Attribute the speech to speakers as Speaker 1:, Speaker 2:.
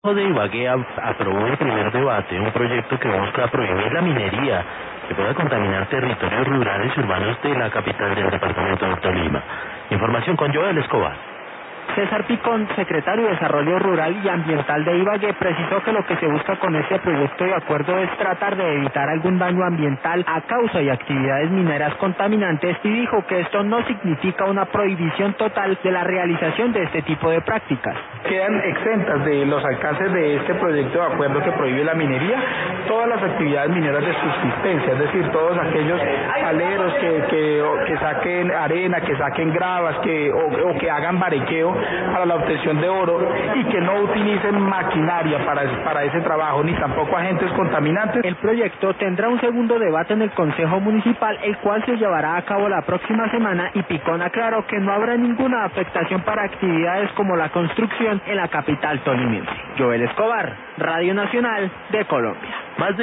Speaker 1: De Ibagué aprobó el primer debate, un proyecto que busca prohibir la minería que pueda contaminar territorios rurales y urbanos de la capital del departamento de Tolima. Información con Joel Escobar.
Speaker 2: César Picón, secretario de Desarrollo Rural y Ambiental de Ibagué, precisó que lo que se busca con este proyecto de acuerdo es tratar de evitar algún daño ambiental a causa de actividades mineras contaminantes y dijo que esto no significa una prohibición total de la realización de este tipo de prácticas.
Speaker 3: Quedan exentas de los alcances de este proyecto de acuerdo que prohíbe la minería todas las actividades mineras de subsistencia, es decir, todos aquellos aleros que saquen arena, que saquen gravas, o que hagan barequeo para la obtención de oro y que no utilicen maquinaria para ese trabajo, ni tampoco agentes contaminantes.
Speaker 2: El proyecto tendrá un segundo debate en el Consejo Municipal, el cual se llevará a cabo la próxima semana, y Picón aclaró que no habrá ninguna afectación para actividades como la construcción en la capital tolimense. Joel Escobar, Radio Nacional de Colombia.